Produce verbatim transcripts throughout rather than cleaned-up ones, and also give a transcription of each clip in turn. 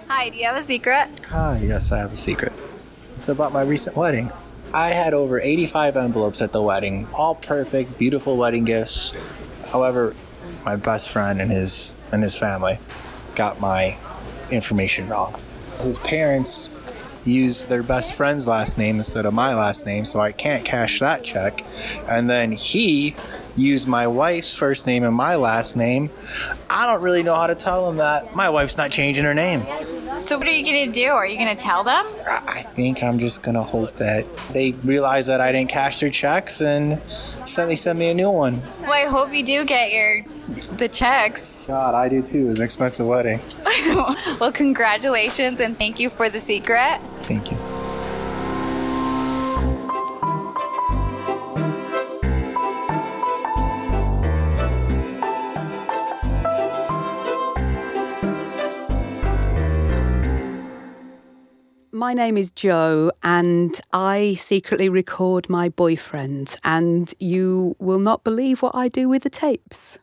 Hi, do you have a secret? Ah, yes, I have a secret. It's about my recent wedding. I had over eighty-five envelopes at the wedding, all perfect, beautiful wedding gifts. However, my best friend and his and his family got my information wrong. His parents used their best friend's last name instead of my last name, so I can't cash that check. And then he used my wife's first name and my last name. I don't really know how to tell him that my wife's not changing her name. So what are you going to do? Are you going to tell them? I think I'm just going to hope that they realize that I didn't cash their checks and send, they send me a new one. Well, I hope you do get your the checks. God, I do too. It's an expensive wedding. Well, congratulations and thank you for the secret. Thank you. My name is Jo, and I secretly record my boyfriend, and you will not believe what I do with the tapes.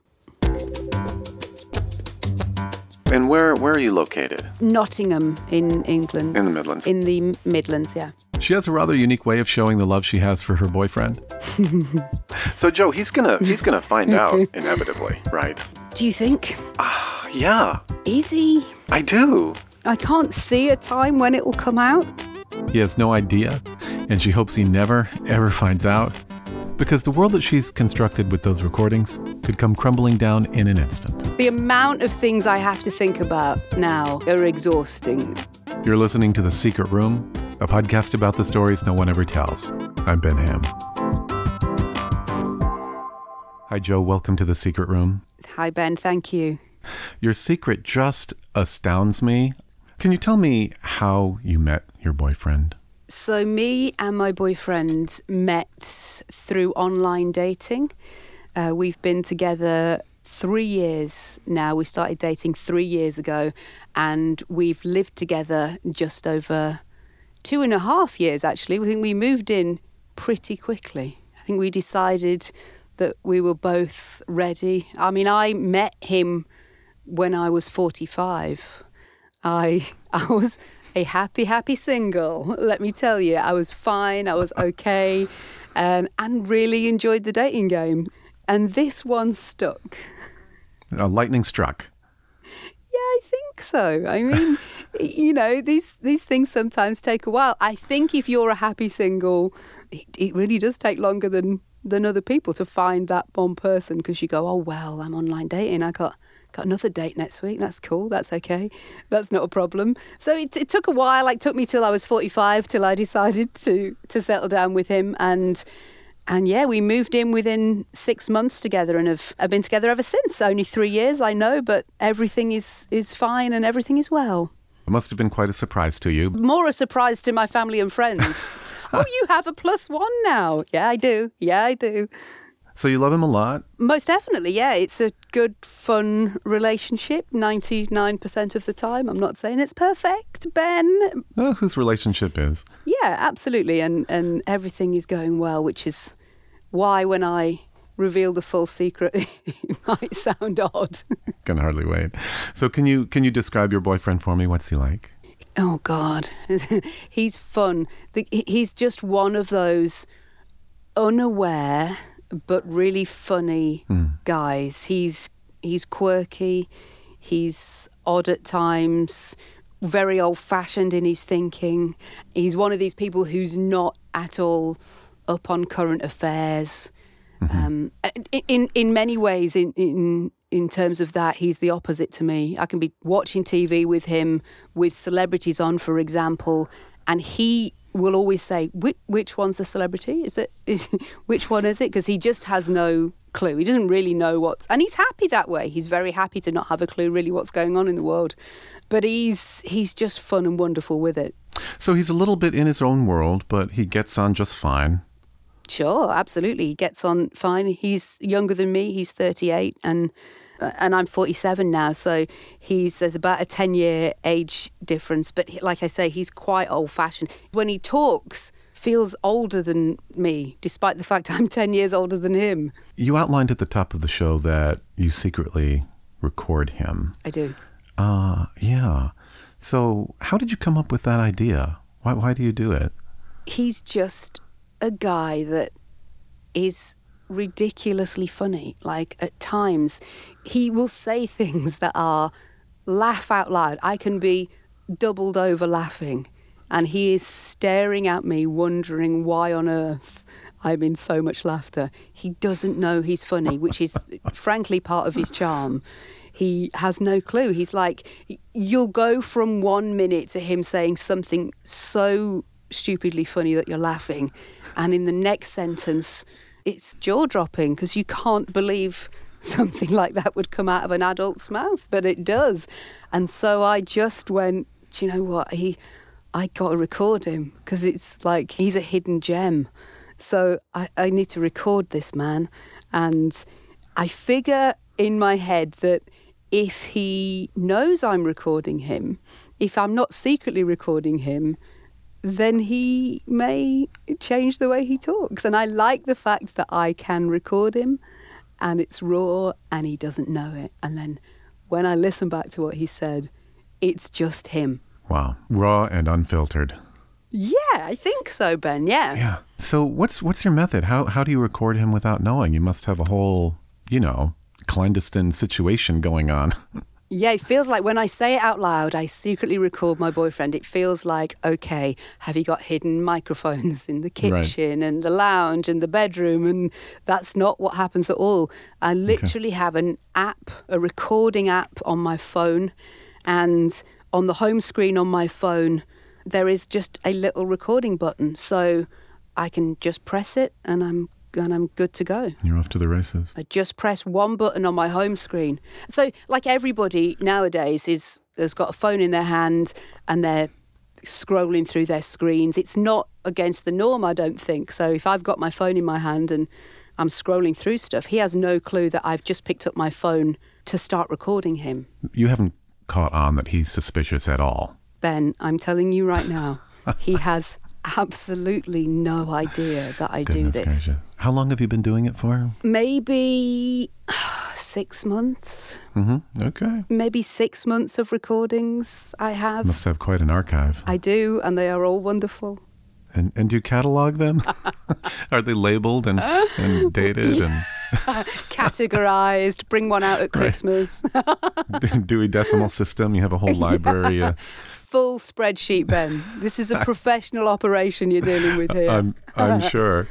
And where where are you located? Nottingham in England. In the Midlands. In the Midlands, yeah. She has a rather unique way of showing the love she has for her boyfriend. So Jo, he's gonna he's gonna find out inevitably, right? Do you think? Ah, uh, yeah. Is he? I do. I can't see a time when it will come out. He has no idea, and she hopes he never, ever finds out. Because the world that she's constructed with those recordings could come crumbling down in an instant. The amount of things I have to think about now are exhausting. You're listening to The Secret Room, a podcast about the stories no one ever tells. I'm Ben Ham. Hi, Jo. Welcome to The Secret Room. Hi, Ben. Thank you. Your secret just astounds me. Can you tell me how you met your boyfriend? So me and my boyfriend met through online dating. Uh, we've been together three years now. We started dating three years ago, and we've lived together just over two and a half years, actually. I think we moved in pretty quickly. I think we decided that we were both ready. I mean, I met him when I was forty-five. I I was a happy, happy single, let me tell you. I was fine, I was okay, um, and really enjoyed the dating game. And this one stuck. Uh, lightning struck. Yeah, I think so. I mean, you know, these these things sometimes take a while. I think if you're a happy single, it, it really does take longer than, than other people to find that one person, because you go, oh, well, I'm online dating, I got... Got another date next week. That's cool. That's okay. That's not a problem. So it, it took a while. Like, took me till I was forty-five till I decided to to settle down with him. And and yeah, we moved in within six months together, and have, have been together ever since. Only three years, I know, but everything is is fine and everything is well. It must have been quite a surprise to you. More a surprise to my family and friends. Oh, you have a plus one now. Yeah, I do. Yeah, I do. So you love him a lot? Most definitely, yeah. It's a good, fun relationship ninety-nine percent of the time. I'm not saying it's perfect, Ben. Oh, whose relationship is? Yeah, absolutely. And, and everything is going well, which is why when I reveal the full secret, it might sound odd. Can hardly wait. So can you can you describe your boyfriend for me? What's he like? Oh, God. He's fun. He's just one of those unaware but really funny mm. guys. He's he's quirky, he's odd at times, very old-fashioned in his thinking. He's one of these people who's not at all up on current affairs. Mm-hmm. Um, in in many ways, in, in in terms of that, he's the opposite to me. I can be watching T V with him, with celebrities on, for example, and he will always say, which, which one's the celebrity? Is it, is, which one is it? Because he just has no clue. He doesn't really know what's... And he's happy that way. He's very happy to not have a clue really what's going on in the world. But he's he's just fun and wonderful with it. So he's a little bit in his own world, but he gets on just fine. Sure, absolutely. He gets on fine. He's younger than me. He's thirty-eight, and and I'm forty-seven now. So he's there's about a ten-year age difference. But like I say, he's quite old-fashioned. When he talks, feels older than me, despite the fact I'm ten years older than him. You outlined at the top of the show that you secretly record him. I do. Uh, yeah. So how did you come up with that idea? Why, why do you do it? He's just a guy that is ridiculously funny. Like, at times, he will say things that are laugh out loud. I can be doubled over laughing, and he is staring at me, wondering why on earth I'm in so much laughter. He doesn't know he's funny, which is, frankly, part of his charm. He has no clue. He's like, you'll go from one minute to him saying something so stupidly funny that you're laughing, and in the next sentence it's jaw-dropping because you can't believe something like that would come out of an adult's mouth, but it does. And so I just went, do you know what, he I got to record him because it's like he's a hidden gem. So I, I need to record this man. And I figure in my head that if he knows I'm recording him, if I'm not secretly recording him, then he may change the way he talks. And I like the fact that I can record him and it's raw and he doesn't know it. And then when I listen back to what he said, it's just him. Wow. Raw and unfiltered. Yeah, I think so, Ben. Yeah. Yeah. So what's what's your method? How how do you record him without knowing? You must have a whole, you know, clandestine situation going on. Yeah, it feels like when I say it out loud, I secretly record my boyfriend. It feels like, okay, have you got hidden microphones in the kitchen right. and the lounge and the bedroom? And that's not what happens at all. I literally okay. have an app, a recording app on my phone, and on the home screen on my phone, there is just a little recording button. So I can just press it and I'm and I'm good to go. You're off to the races. I just press one button on my home screen. So like everybody nowadays is has got a phone in their hand and they're scrolling through their screens. It's not against the norm, I don't think. So if I've got my phone in my hand and I'm scrolling through stuff, he has no clue that I've just picked up my phone to start recording him. You haven't caught on that he's suspicious at all. Ben, I'm telling you right now, he has absolutely no idea that I Goodness do this. Gracious. How long have you been doing it for? Maybe six months. Mm-hmm. Okay. Maybe six months of recordings I have. Must have quite an archive. I do, and they are all wonderful. And and do you catalog them? Are they labeled and, and dated and categorized? Bring one out at Christmas. Dewey Decimal System. You have a whole library. Yeah. Uh, Full spreadsheet, Ben. This is a professional operation you're dealing with here. I'm I'm sure.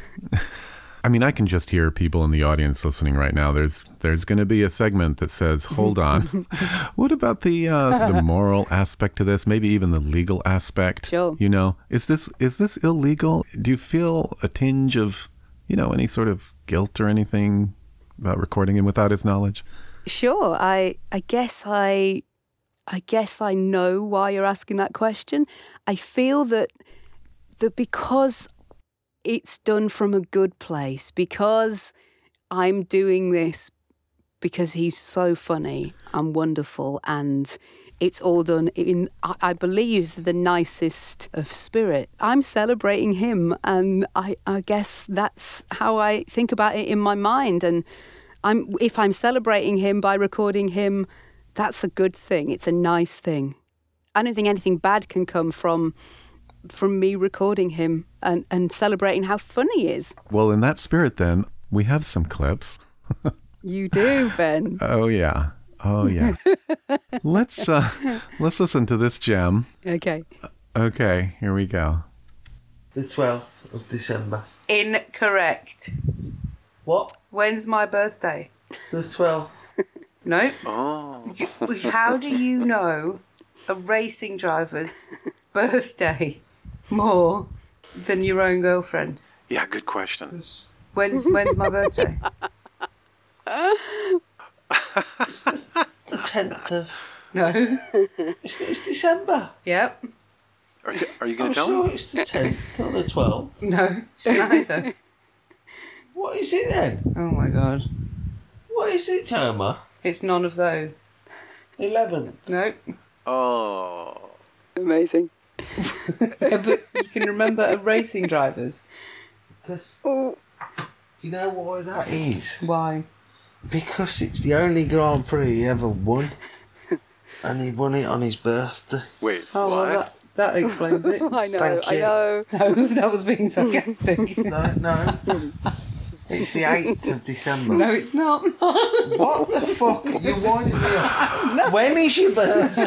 I mean, I can just hear people in the audience listening right now. There's there's going to be a segment that says, "Hold on, what about the uh, the moral aspect to this? Maybe even the legal aspect. Sure. You know, is this is this illegal? Do you feel a tinge of, you know, any sort of guilt or anything about recording him without his knowledge?" Sure. I I guess I I guess I know why you're asking that question. I feel that that because it's done from a good place, because I'm doing this because he's so funny and wonderful, and it's all done in, I believe, the nicest of spirit. I'm celebrating him, and I, I guess that's how I think about it in my mind. And I'm if I'm celebrating him by recording him, that's a good thing. It's a nice thing. I don't think anything bad can come from from me recording him and, and celebrating how funny he is. Well, in that spirit, then, we have some clips. You do, Ben. Oh, yeah. Oh, yeah. let's uh, let's listen to this gem. Okay. Okay, here we go. The twelfth of December. Incorrect. What? When's my birthday? The twelfth. No. Oh. You, how do you know a racing driver's birthday more than your own girlfriend? Yeah, good question. When's when's my birthday? It's the, the tenth of... No. It's, it's December. Yep. Are you, are you going I'm to tell sure me? it's the tenth or the twelfth. No, it's neither. What is it then? Oh my god. What is it, Toma? It's none of those. eleventh. Nope. Oh. Amazing. Yeah, but you can remember a racing driver's. Because... Oh. You know why that is? Why? Because it's the only Grand Prix he ever won. and he won it on his birthday. Wait, Oh, well, what? that, that explains it. I know, Thank I you. know. No, that was being sarcastic. No, no. It's the eighth of December. No, it's not. What the fuck? You're winding me up. When is your birthday?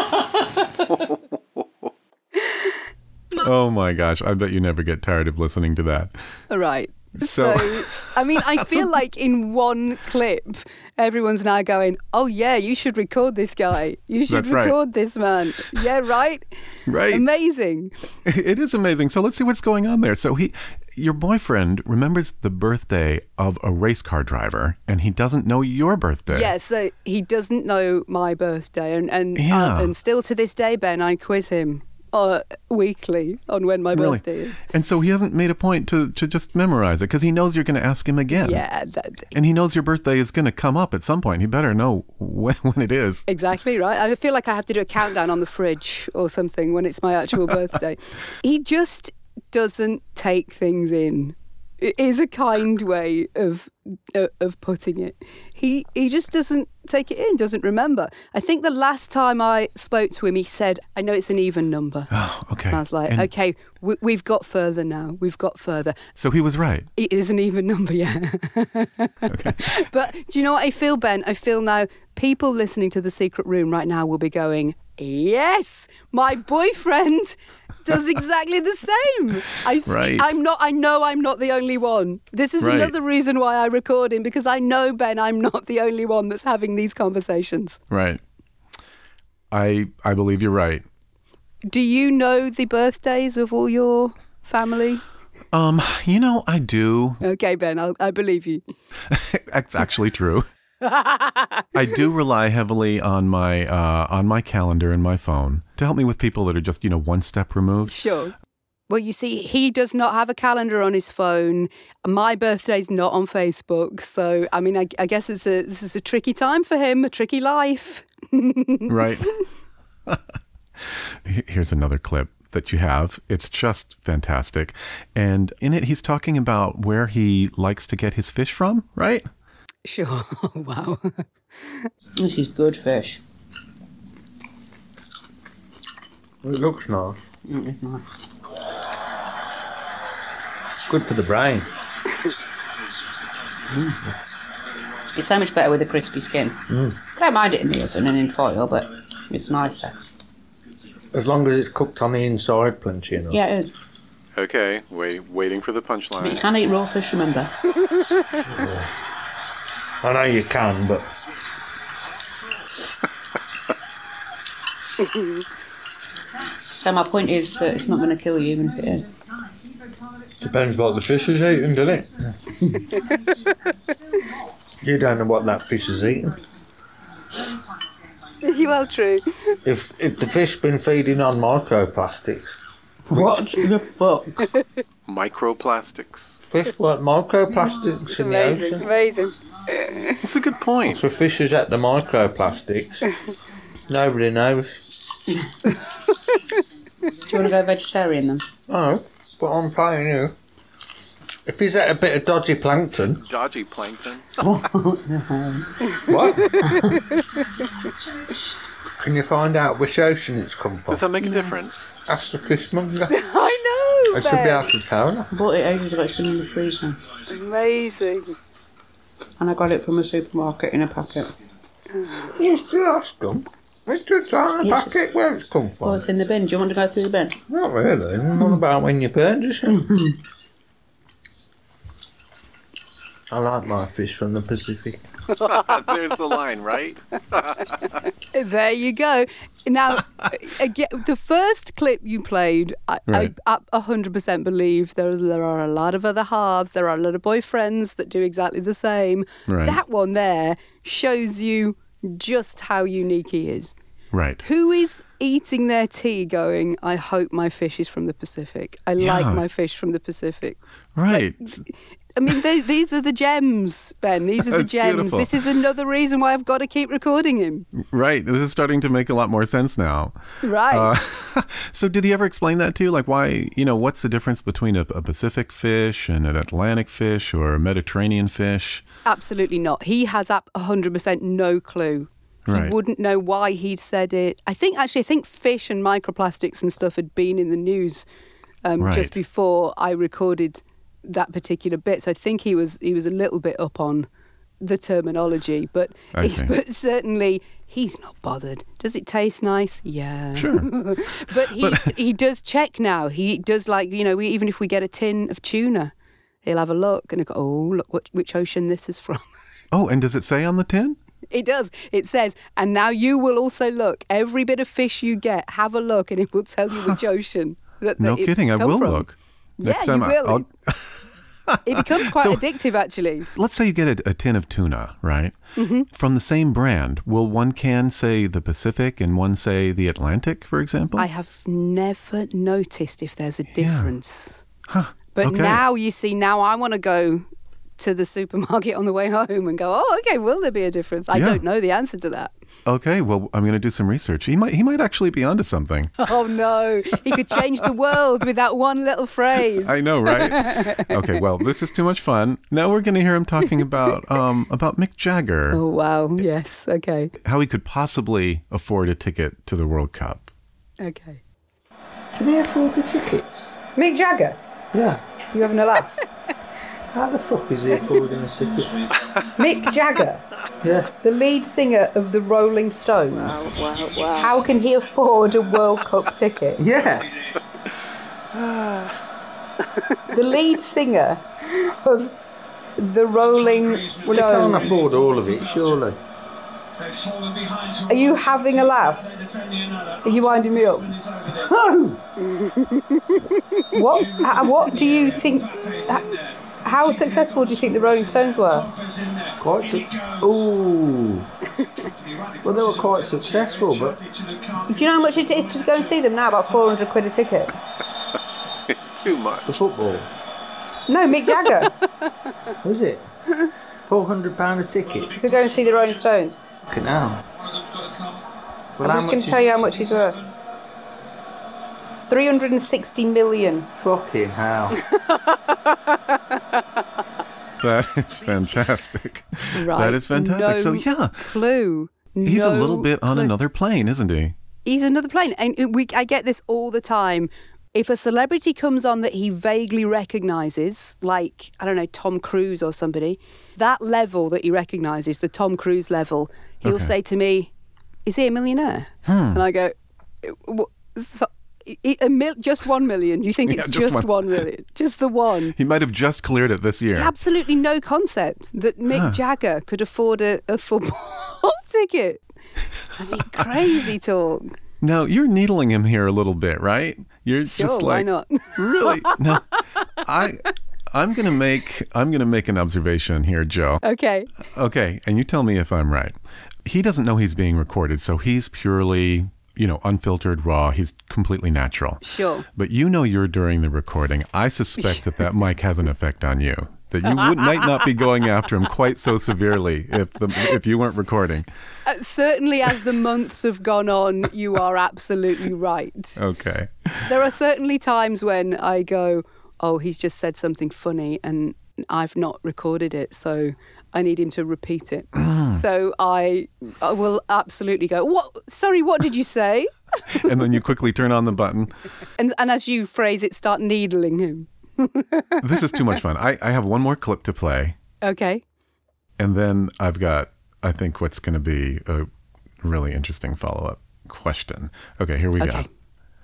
Oh my gosh, I bet you never get tired of listening to that. Right. So- So, I mean, I feel like in one clip, everyone's now going, oh, yeah, you should record this guy. You should That's right. record this man. Yeah, right? Right. Amazing. It is amazing. So let's see what's going on there. So he, your boyfriend remembers the birthday of a race car driver, and he doesn't know your birthday. Yeah, so he doesn't know my birthday. And, and, Yeah. uh, and still to this day, Ben, I quiz him uh, weekly on when my Really? birthday is. And so he hasn't made a point to, to just memorize it because he knows you're going to ask him again. Yeah, that, And he knows your birthday is going to come up at some point. He better know when, when it is. exactly right. I feel like I have to do a countdown on the fridge or something when it's my actual birthday. He just doesn't take things in. It is a kind way of uh, of putting it. He he just doesn't take it in, doesn't remember. I think the last time I spoke to him, he said, "I know it's an even number." Oh, okay. I was like, And "Okay, we, we've got further now. We've got further. So he was right. It is an even number, yeah." Okay. But do you know what I feel, Ben? I feel now people listening to The Secret Room right now will be going, yes, my boyfriend does exactly the same. I, Right. I'm not, I know I'm not the only one. This is Right. another reason why I record him, because I know, Ben, I'm not the only one that's having these conversations. Right. I I believe you're right. Do you know the birthdays of all your family? Um, you know, I do. Okay, Ben, I'll, I believe you. That's actually true. I do rely heavily on my uh, on my calendar and my phone to help me with people that are just, you know, one step removed. Sure. Well, you see, he does not have a calendar on his phone. My birthday's not on Facebook. So, I mean, I, I guess it's a, this is a tricky time for him, a tricky life. Right. Here's another clip that you have. It's just fantastic. And in it, he's talking about where he likes to get his fish from, right? Sure. Wow. This is good fish. It looks nice. Mm, it's nice. Good for the brain. It's so much better with a crispy skin. I don't mind it in the oven and in foil, but it's nicer. As long as it's cooked on the inside, plenty enough. Yeah, it is. Okay, wait, waiting for the But you punchline. can eat raw fish, remember? I know you can, but So my point is that it's not going to kill you, even if it is. depends what the fish is eating, doesn't it? You don't know what that fish is eating. Well, true. If if the fish been feeding on microplastics, What the fuck? Microplastics. fish like microplastics in the ocean. amazing. That's a good point. For fishes at the microplastics, nobody knows. Do you want to go vegetarian then? Oh, but I'm paying you. If he's at a bit of dodgy plankton, Dodgy plankton. what? Can you find out which ocean it's come Does from? that make a difference? Ask the fishmonger. I know. I should be able to tell. I bought it ages ago, it's been in the freezer. Amazing. And I got it from a supermarket in a packet. You still ask them. It's just on a Yes. packet where it's come Well, from. it's in the bin. Do you want to go through the bin? Not really. What about when you purchase it? I like my fish from the Pacific. There's the line, right? There you go. Now, again, the first clip you played, I, Right. I, I one hundred percent believe there, is, there are a lot of other halves. There are a lot of boyfriends that do exactly the same. Right. That one there shows you just how unique he is. Right. Who is eating their tea going, I hope my fish is from the Pacific. I Yeah. like my fish from the Pacific. Right. I mean, they, these are the gems, Ben. These are the That's gems. beautiful. This is another reason why I've got to keep recording him. Right. This is starting to make a lot more sense now. Right. Uh, so did he ever explain that to you? Like why, you know, what's the difference between a, a Pacific fish and an Atlantic fish or a Mediterranean fish? Absolutely not. He has up one hundred percent no clue. Right. He wouldn't know why he'd said it. I think, actually, I think fish and microplastics and stuff had been in the news um, Right. just before I recorded that particular bit. So I think he was he was a little bit up on the terminology, but I he's, see. but certainly he's not bothered. Does it taste nice? Yeah. Sure. But he he does check now. He does, like, you know, we, even if we get a tin of tuna, he'll have a look and he'll go, oh, look what, which ocean this is from. Oh, and does it say on the tin? It does. It says, and now you will also look. Every bit of fish you get, have a look, and it will tell you which ocean. That, that No it's kidding. I come will from. look. Yeah, Next you time I- will. I'll- It becomes quite So- addictive, actually. Let's say you get a, a tin of tuna, right? Mm-hmm. From the same brand. Will one can say the Pacific and one say the Atlantic, for example? I have never noticed if there's a difference. Huh. But Okay. now, you see, now I want to go to the supermarket on the way home and go, oh, okay, will there be a difference? I Yeah. don't know the answer to that. Okay, well, I'm going to do some research. He might he might actually be onto something. Oh, no. He could change the world with that one little phrase. I know, right? Okay, well, this is too much fun. Now we're going to hear him talking about um, about Mick Jagger, Oh, wow. Yes. Okay. how he could possibly afford a ticket to the World Cup. Okay. Can he afford the tickets? Mick Jagger, Yeah. you having a laugh? How the fuck is he affording the tickets? Mick Jagger, Yeah. the lead singer of the Rolling Stones. Wow, wow, wow. How can he afford a World Cup ticket? Yeah. The lead singer of the Rolling Stones. Well, he can't afford all of it, surely. Are you having a laugh? Are you winding me up? No! What? How, what do you think? h- How successful do you think the Rolling Stones were? Quite su- Ooh. Well, they were quite successful, but Do you know how much it is to go and see them now? About four hundred quid a ticket. Too much. the football. No, Mick Jagger Was it? four hundred pounds a ticket. to go and see the Rolling Stones. Fucking hell. I'm Well, how just going much to tell is- you how much he's worth. three hundred sixty million. Fucking hell. That is fantastic. Right. That is fantastic. No So, yeah, clue. he's a No little bit on clue. another plane, isn't he? He's another plane. And we, I get this all the time. If a celebrity comes on that he vaguely recognises, like, I don't know, Tom Cruise or somebody, that level that he recognises, the Tom Cruise level, he'll Okay. say to me, is he a millionaire? Hmm. And I go, "What- so, i- a mil- just one million? You think Yeah, it's just just, one. one million? Just the one? He might have just cleared it this year. Absolutely no concept that Mick Huh. Jagger could afford a, a football ticket. I mean, crazy talk. Now, you're needling him here a little bit, right? You're Sure, just why like, not? really? No, I, I'm gonna make, I'm gonna make an observation here, Joe. Okay. Okay, and you tell me if I'm right. He doesn't know he's being recorded, so he's purely, you know, unfiltered, raw. He's completely natural. Sure. But you know you're during the recording. I suspect that that mic has an effect on you. That you would, might not be going after him quite so severely if the if you weren't recording. Uh, certainly, as the months have gone on, you are absolutely right. Okay. There are certainly times when I go, oh, he's just said something funny and I've not recorded it, so I need him to repeat it. So I, I will absolutely go, what? Sorry, what did you say? And then you quickly turn on the button. And, and as you phrase it, start needling him. This is too much fun. I, I have one more clip to play. Okay. And then I've got, I think, what's going to be a really interesting follow-up question. Okay, here we Okay. go.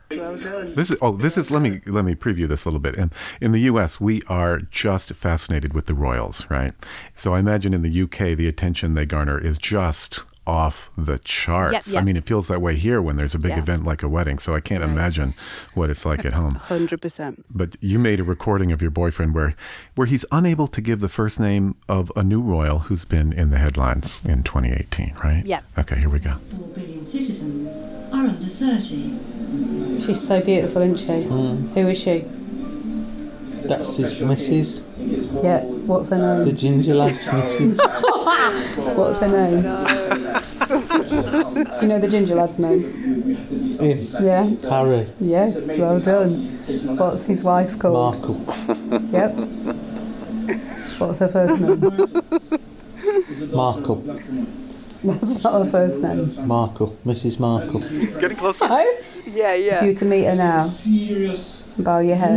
This is oh, this is let me let me preview this a little bit. In, in the U S, we are just fascinated with the royals, right? So I imagine in the U K, the attention they garner is just off the charts. Yep, yep. I mean, it feels that way here when there's a big Yeah. event like a wedding. So I can't imagine what it's like at home. one hundred percent. But you made a recording of your boyfriend where where he's unable to give the first name of a new royal who's been in the headlines in twenty eighteen, right? Yep. Okay, here we go. four billion citizens are under thirty. She's so beautiful, isn't she? Who is she? That's his missus. Yeah, what's her The name? ginger lad's missus. What's her name? Do you know the ginger lad's name? Him. Yeah? Harry. Yes, well done. What's his wife called? Markle. Yep. What's her first name? Markle. That's not her first name. Markle, Missus Markle. Getting closer. Oh? Yeah, yeah. If you were to meet her now, bow your head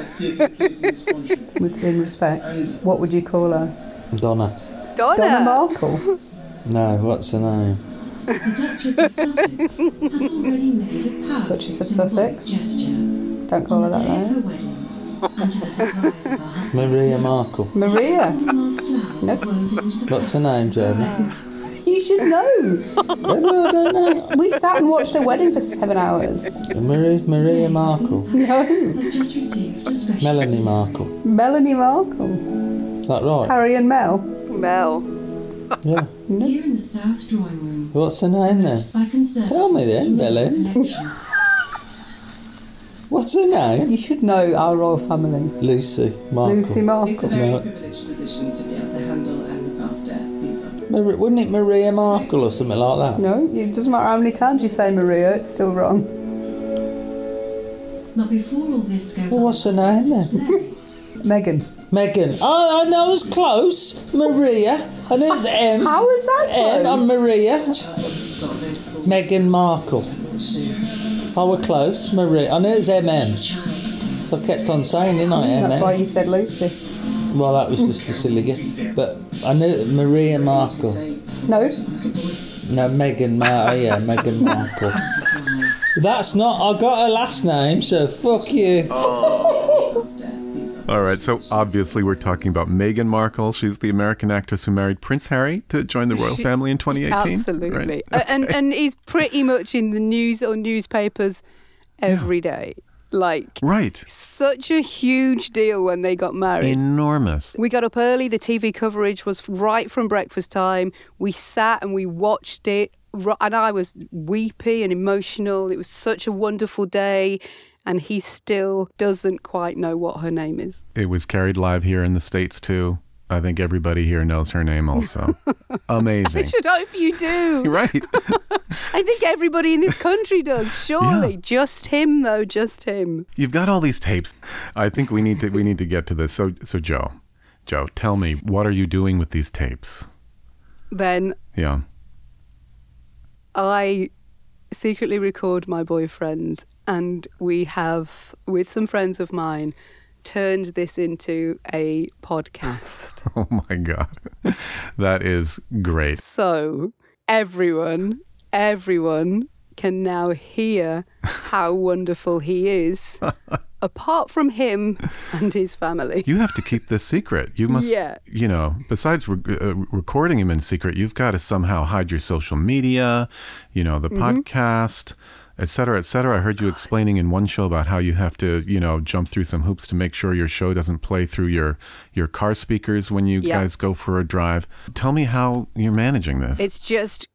with, in respect, what would you call her? Donna. Donna. Donna Markle? No, what's her name? The Duchess of Sussex has already made a powerful Duchess of Sussex? gesture. Don't call her On the that day of her though. wedding, and to the surprise of her husband, Maria Markle. Maria? flowers woven into the What's her name, Jeremy? You should know. Well, I don't know. We sat and watched her wedding for seven hours. Maria, Maria Markle. No. has just received a special Melanie Markle. Melanie Markle. Is that right? Harry and Mel. Mel. Yeah. here in the South drawing room. What's her name then? By conservatives Tell me then, in the Melanie. collection. What's her name? You should know our royal family. Lucy Markle. Lucy Markle. It's a very No. privileged position to be able to handle and look after these operations. Mar- wouldn't it Maria Markle or something like that? No, it doesn't matter how many times you say Maria, it's still wrong. But before all this goes Well, on what's her name then? display, Megan. Megan. Oh, I know, I was close. Maria. I know it's M. How was that M. close? I'm Maria. Child wants to start their school. Meghan Markle. I were close. Maria. I knew it was M M. So I kept on saying, didn't I? M M. That's why you said Lucy. Well, that was just a silly guess. But I knew it, Maria Markle. No. No, Meghan Mar. Oh, yeah, Meghan Markle. That's not. I got her last name, so fuck you. All right, so obviously we're talking about Meghan Markle. She's the American actress who married Prince Harry to join the royal family in twenty eighteen. Absolutely. Right? and and he's pretty much in the news or newspapers every day. Like, Right. such a huge deal when they got married. Enormous. We got up early. The T V coverage was right from breakfast time. We sat and we watched it. ro- And I was weepy and emotional. It was such a wonderful day. And he still doesn't quite know what her name is. It was carried live here in the States, too. I think everybody here knows her name also. I Amazing. should hope you do. Right. I think everybody in this country does, surely. Yeah. Just him, though, just him. You've got all these tapes. I think we need to we need to get to this. So so Joe, Joe, tell me, what are you doing with these tapes? Then Yeah. I secretly record my boyfriend, and we have, with some friends of mine, turned this into a podcast. Oh my God. That is great. So everyone, everyone can now hear how wonderful he is, apart from him and his family. You have to keep this secret. You must, Yeah. you know, besides re- uh, recording him in secret, you've got to somehow hide your social media, you know, the Mm-hmm. podcast, et cetera, et cetera. I heard you explaining in one show about how you have to, you know, jump through some hoops to make sure your show doesn't play through your, your car speakers when you Yeah. guys go for a drive. Tell me how you're managing this. It's just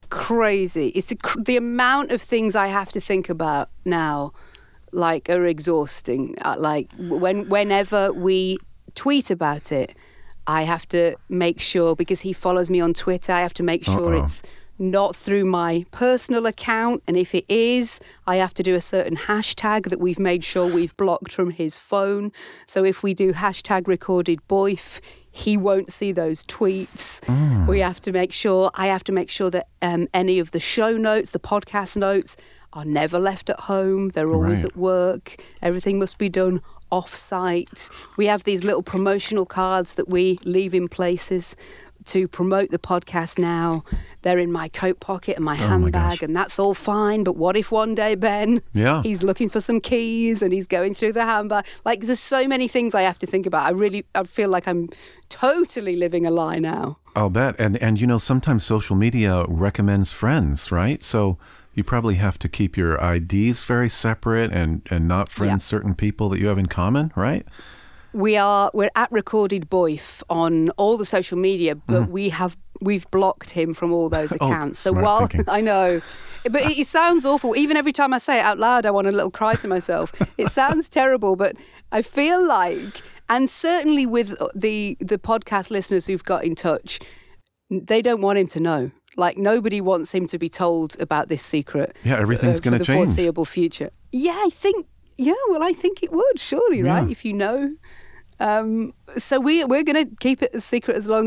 crazy. It's a, cr- the amount of things I have to think about now, like, are exhausting. Uh, like when whenever we tweet about it, I have to make sure, because he follows me on Twitter, I have to make sure Uh-oh. it's not through my personal account, and if it is, I have to do a certain hashtag that we've made sure we've blocked from his phone. So if we do hashtag recorded boif, he won't see those tweets. We have to make sure, I have to make sure that um, any of the show notes, the podcast notes, are never left at home. They're always Right. at work. Everything must be done off-site. We have these little promotional cards that we leave in places to promote the podcast now. They're in my coat pocket and my Oh my gosh. handbag, and that's all fine. But what if one day, Ben, Yeah. he's looking for some keys and he's going through the handbag? Like, there's so many things I have to think about. I really, I feel like I'm totally living a lie now. I'll bet. And, and, you know, sometimes social media recommends friends, right? So you probably have to keep your I Ds very separate and, and not friend Yeah. certain people that you have in common, right? We are we're at Recorded Boif on all the social media, but we have we've blocked him from all those Oh, accounts. so smart while thinking. I know, but it, it sounds awful. Even every time I say it out loud, I want a little cry to myself. It sounds terrible, but I feel like, and certainly with the the podcast listeners who've got in touch, they don't want him to know. Like, nobody wants him to be told about this secret. Yeah, everything's uh, gonna for the change. foreseeable future. Yeah, I think. Yeah, well, I think it would, surely, right? Yeah. If you know. Um, so we we're going to keep it a secret as long as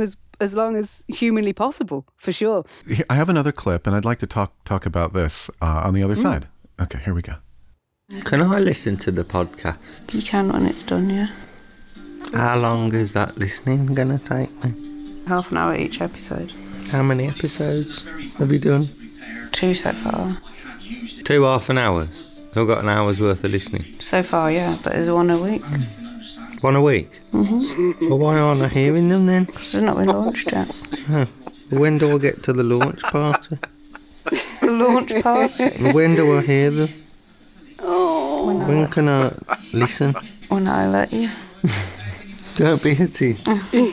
as long as humanly possible, for sure. I have another clip, and I'd like to talk talk about this uh, on the other mm. side. Okay, here we go. Can I listen to the podcast? You can when it's done, yeah. How long is that listening going to take me? Half an hour each episode. How many episodes have you done? Two so far. Two half an hour? I've got an hour's worth of listening. So far, yeah, but there's one a week. One a week? Mm-hmm. Well, why aren't I hearing them then? It's not been launched yet. Oh. When do I get to the launch party? The launch party? When do I hear them? Oh. When, when can I listen? When I let you. Don't be a tease.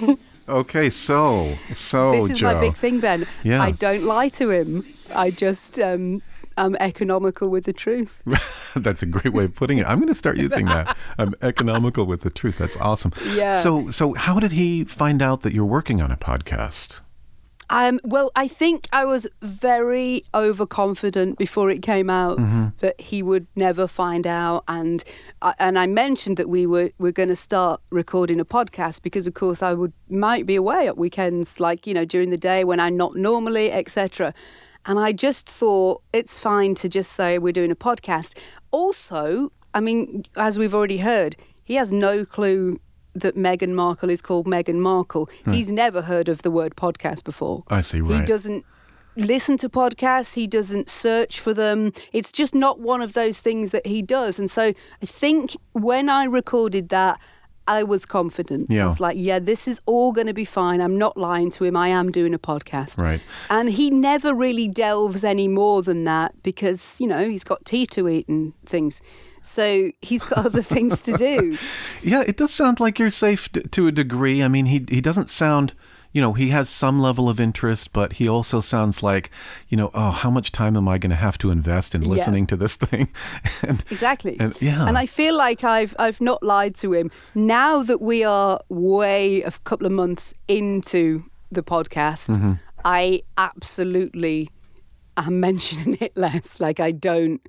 Okay, so, so, This is Joe. my big thing, Ben. Yeah. I don't lie to him. I just... Um, I'm economical with the truth. That's a great way of putting it. I'm going to start using that. I'm economical with the truth. That's awesome. Yeah. So, so how did he find out that you're working on a podcast? Um, well, I think I was very overconfident before it came out mm-hmm. that he would never find out, and I, and I mentioned that we were we're going to start recording a podcast because, of course, I would might be away at weekends, like you know during the day when I'm not normally, et cetera. And I just thought it's fine to just say we're doing a podcast. Also, I mean, as we've already heard, he has no clue that Meghan Markle is called Meghan Markle. Right. He's never heard of the word podcast before. I see, right. He doesn't listen to podcasts. He doesn't search for them. It's just not one of those things that he does. And so I think when I recorded that, I was confident. Yeah. I was like, yeah, this is all going to be fine. I'm not lying to him. I am doing a podcast. Right. And he never really delves any more than that because, you know, he's got tea to eat and things. So he's got other things to do. Yeah, it does sound like you're safe t- to a degree. I mean, he he doesn't sound... You know, he has some level of interest, but he also sounds like, you know, oh, how much time am I going to have to invest in listening yeah. to this thing? and, exactly. And, yeah. And I feel like I've I've not lied to him. Now that we are way a couple of months into the podcast, mm-hmm. I absolutely am mentioning it less. Like I don't,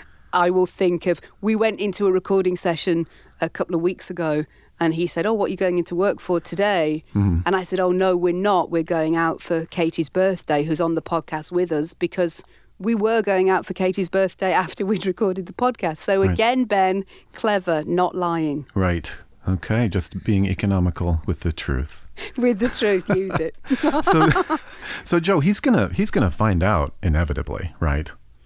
I will think of, we went into a recording session a couple of weeks ago. And he said, oh, what are you going into work for today? Mm-hmm. And I said, oh, no, we're not. We're going out for Katie's birthday, who's on the podcast with us, because we were going out for Katie's birthday after we'd recorded the podcast. So right. again, Ben, clever, not lying. Right. Okay. Just being economical with the truth. With the truth, use it. so, so Joe, he's gonna he's gonna find out inevitably, right?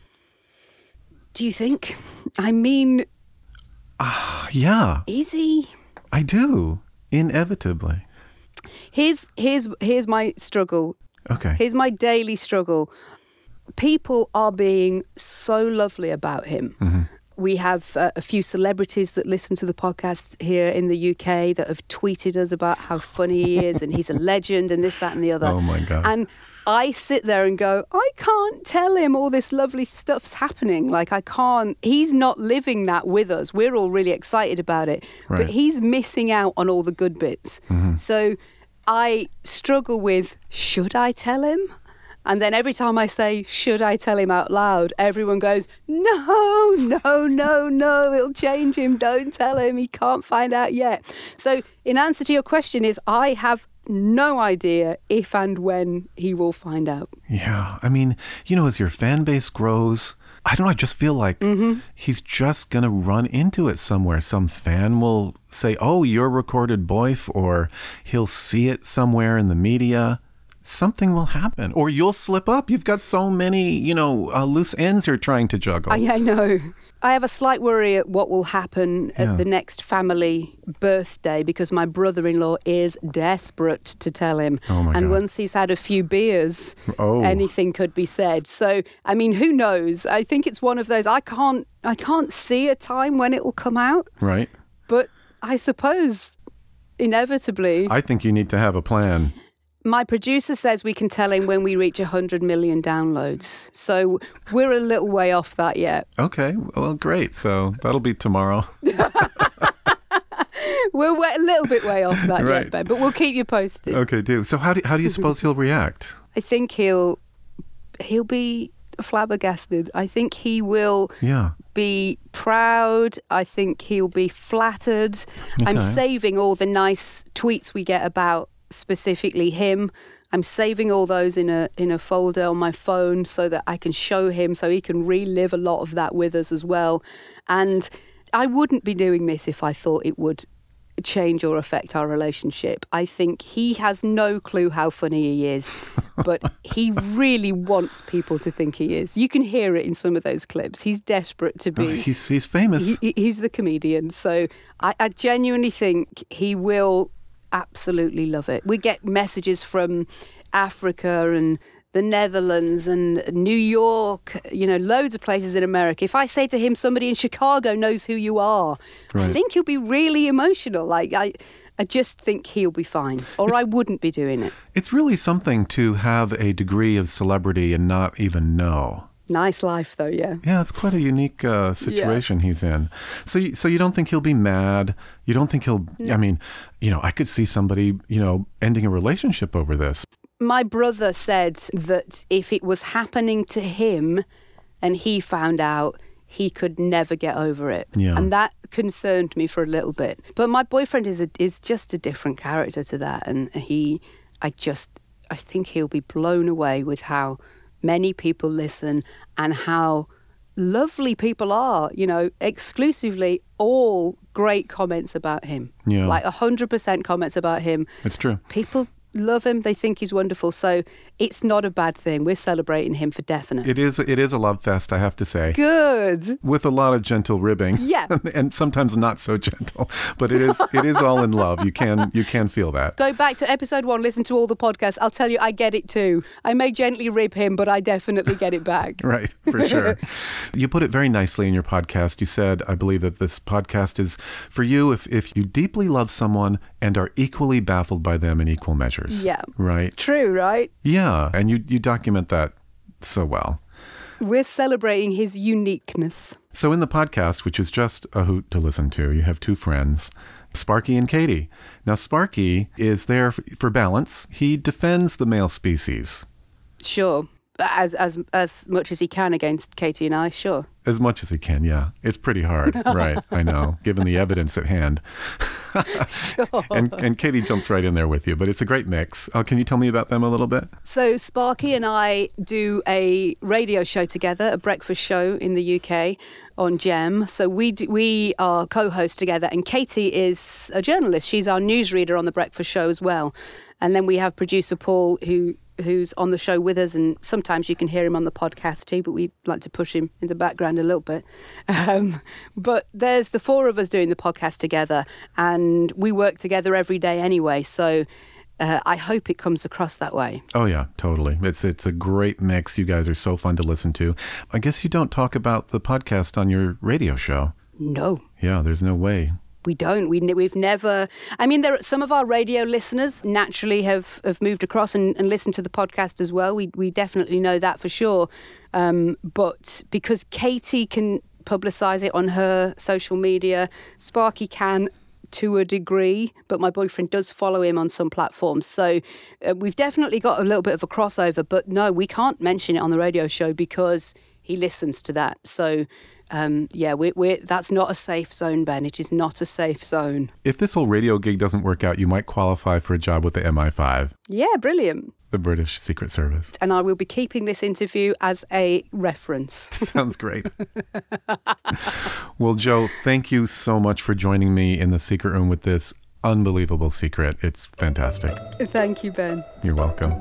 Do you think? I mean, uh, yeah. Is he? I do, inevitably. Here's here's here's my struggle. Okay. Here's my daily struggle. People are being so lovely about him. Mm-hmm. We have uh, a few celebrities that listen to the podcast here in the U K that have tweeted us about how funny he is and he's a legend and this, that, and the other. Oh my God. And I sit there and go, I can't tell him all this lovely stuff's happening. Like, I can't, he's not living that with us. We're all really excited about it. Right. But he's missing out on all the good bits. Mm-hmm. So I struggle with, should I tell him? And then every time I say, should I tell him out loud, everyone goes, no, no, no, no, it'll change him. Don't tell him. He can't find out yet. So in answer to your question is, I have no idea if and when he will find out. Yeah. I mean, you know, as your fan base grows, I don't know, I just feel like mm-hmm. he's just going to run into it somewhere. Some fan will say, oh, you're recorded Boyf, or he'll see it somewhere in the media. Something will happen, or you'll slip up. You've got so many, you know, uh, loose ends you're trying to juggle. I, I know. I have a slight worry at what will happen Yeah. at the next family birthday because my brother-in-law is desperate to tell him. Oh my and God. once he's had a few beers, Oh. anything could be said. So, I mean, who knows? I think it's one of those, I can't, I can't see a time when it will come out. Right. But I suppose, inevitably... I think you need to have a plan. My producer says we can tell him when we reach one hundred million downloads. So we're a little way off that yet. Okay, well, great. So that'll be tomorrow. We're way, a little bit way off that Right. yet, Ben, but we'll keep you posted. Okay, do. So how do, how do you suppose he'll react? I think he'll he'll be flabbergasted. I think he will Yeah. be proud. I think he'll be flattered. I'm Okay. saving all the nice tweets we get about specifically him. I'm saving all those in a in a folder on my phone so that I can show him, so he can relive a lot of that with us as well. And I wouldn't be doing this if I thought it would change or affect our relationship. I think he has no clue how funny he is, but he really wants people to think he is. You can hear it in some of those clips. He's desperate to be. Oh, he's he's famous. He, he's the comedian. So I, I genuinely think he will absolutely love it. We get messages from Africa and the Netherlands and New York, you know, loads of places in America. If I say to him, somebody in Chicago knows who you are, right. I think he'll be really emotional. Like, I, I just think he'll be fine, or I wouldn't be doing it. It's really something to have a degree of celebrity and not even know. Nice life, though, yeah. Yeah, it's quite a unique uh, situation yeah. he's in. So, you, so you don't think he'll be mad? You don't think he'll? No. I mean, you know, I could see somebody, you know, ending a relationship over this. My brother said that if it was happening to him and he found out, he could never get over it. Yeah. And that concerned me for a little bit. But my boyfriend is a, is just a different character to that. And he, I just, I think he'll be blown away with how many people listen and how lovely people are, you know, exclusively all great comments about him. Yeah. Like one hundred percent comments about him. It's true. People love him. They think he's wonderful. So it's not a bad thing. We're celebrating him for definite. It is It is a love fest, I have to say. Good. With a lot of gentle ribbing. Yeah. And sometimes not so gentle. But it is it is all in love. You can you can feel that. Go back to episode one, listen to all the podcasts. I'll tell you, I get it too. I may gently rib him, but I definitely get it back. Right, for sure. You put it very nicely in your podcast. You said, I believe that this podcast is for you if, if you deeply love someone and are equally baffled by them in equal measures. Yeah. Right? True, right? Yeah, and you, you document that so well. We're celebrating his uniqueness. So in the podcast, which is just a hoot to listen to, you have two friends, Sparky and Katie. Now, Sparky is there for, for balance. He defends the male species. Sure. As as as much as he can against Katie and I, sure. As much as he can, yeah. It's pretty hard, right? I know, given the evidence at hand. Sure. And, and Katie jumps right in there with you, but it's a great mix. Uh, can you tell me about them a little bit? So Sparky and I do a radio show together, a breakfast show in the U K on Gem. So we d- we are co-hosts together, and Katie is a journalist. She's our newsreader on the breakfast show as well. And then we have producer Paul, who who's on the show with us, and sometimes you can hear him on the podcast too, but we like to push him in the background a little bit. Um, but there's the four of us doing the podcast together, and we work together every day anyway, so uh, I hope it comes across that way. Oh yeah, totally. It's it's a great mix. You guys are so fun to listen to. I guess you don't talk about the podcast on your radio show. No. Yeah, there's no way. We don't. We, we've never... I mean, there are, some of our radio listeners naturally have, have moved across and, and listened to the podcast as well. We we definitely know that for sure. Um, but because Katie can publicise it on her social media, Sparky can to a degree, but my boyfriend does follow him on some platforms. So uh, we've definitely got a little bit of a crossover. But no, we can't mention it on the radio show because he listens to that. So... Um, yeah, we're, we're, that's not a safe zone, Ben. It is not a safe zone. If this whole radio gig doesn't work out, you might qualify for a job with the M I five. Yeah, brilliant. The British Secret Service. And I will be keeping this interview as a reference. Sounds great. Well, Joe, thank you so much for joining me in the secret room with this unbelievable secret. It's fantastic. Thank you, Ben. You're welcome.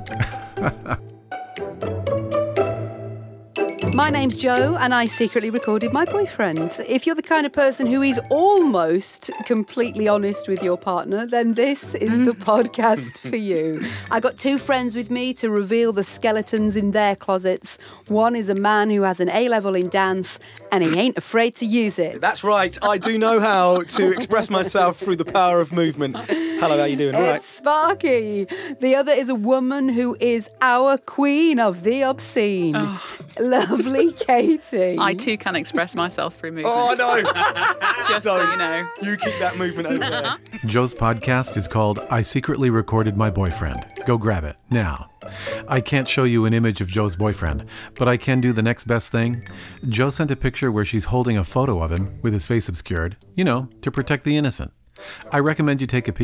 My name's Joe, and I secretly recorded my boyfriend. If you're the kind of person who is almost completely honest with your partner, then this is the podcast for you. I got two friends with me to reveal the skeletons in their closets. One is a man who has an A-level in dance, and he ain't afraid to use it. That's right. I do know how to express myself through the power of movement. Hello, how you doing? All right. It's Sparky. The other is a woman who is our queen of the obscene. Oh. Lovely Katie. I too can express myself through movement. Oh, no. Just so you know. You keep that movement over there. Joe's podcast is called I Secretly Recorded My Boyfriend. Go grab it now. I can't show you an image of Joe's boyfriend, but I can do the next best thing. Joe sent a picture where she's holding a photo of him with his face obscured, you know, to protect the innocent. I recommend you take a peek.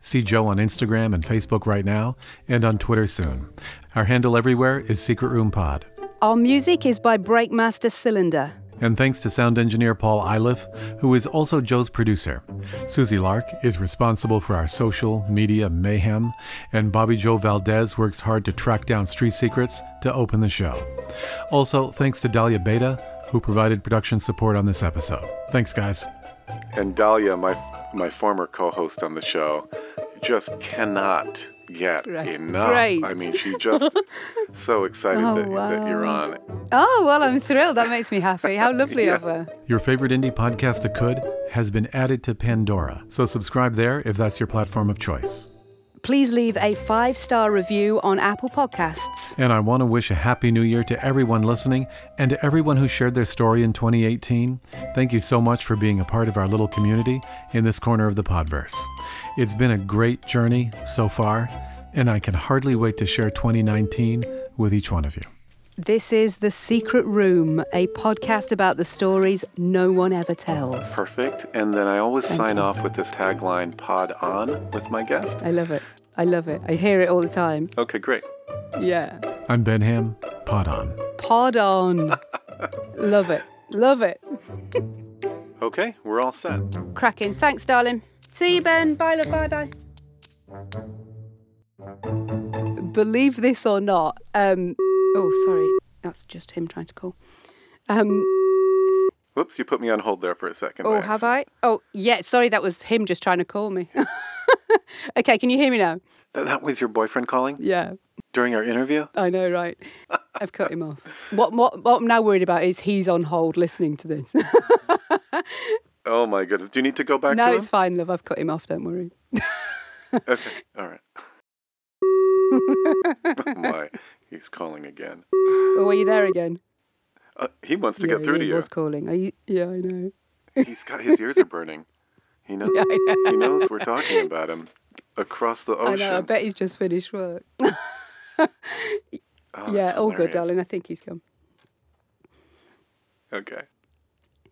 See Joe on Instagram and Facebook right now, and on Twitter soon. Our handle everywhere is Secret Room Pod. Our music is by Breakmaster Cylinder. And thanks to sound engineer Paul Iliff, who is also Joe's producer. Susie Lark is responsible for our social media mayhem, and Bobby Joe Valdez works hard to track down street secrets to open the show. Also, thanks to Dahlia Beta, who provided production support on this episode. Thanks, guys. And Dahlia, my my former co-host on the show, just cannot get Right. enough. Great. I mean, she's just so excited Oh, that, that wow. you're on. Oh, well, I'm thrilled. That makes me happy. How lovely Yeah. of her. Your favorite indie podcast that could has been added to Pandora, so subscribe there if that's your platform of choice. Please leave a five-star review on Apple Podcasts. And I want to wish a happy new year to everyone listening and to everyone who shared their story in twenty eighteen. Thank you so much for being a part of our little community in this corner of the Podverse. It's been a great journey so far, and I can hardly wait to share twenty nineteen with each one of you. This is The Secret Room, a podcast about the stories no one ever tells. Perfect. And then I always Thank sign you. off with this tagline, pod on, with my guest. I love it. I love it. I hear it all the time. Okay, great. Yeah. I'm Ben Ham. Pod on. Pod on. Love it. Love it. Okay, we're all set. Cracking. Thanks, darling. See you, Ben. Bye, love. Bye, bye. Believe this or not. Um. Oh, sorry. That's just him trying to call. Um. Whoops, you put me on hold there for a second. Oh, by have I? Oh, yeah. Sorry, that was him just trying to call me. Okay, can you hear me now? Th- That was your boyfriend calling Yeah. during our interview? I know, right? I've cut him off. What, what, what I'm now worried about is he's on hold listening to this. Oh my goodness. Do you need to go back No, to it's fine, love. I've cut him off. Don't worry. him? Okay, all right. Oh my, he's calling again. Oh, are you there again? Uh, he wants to yeah, get through he to you. was calling. Are you. Yeah, I know. He's got his ears are burning. He knows. Yeah, I know. He knows we're talking about him across the I ocean. know. I bet he's just finished work. Oh, yeah, that's all good, hilarious. darling. I think he's come. Okay.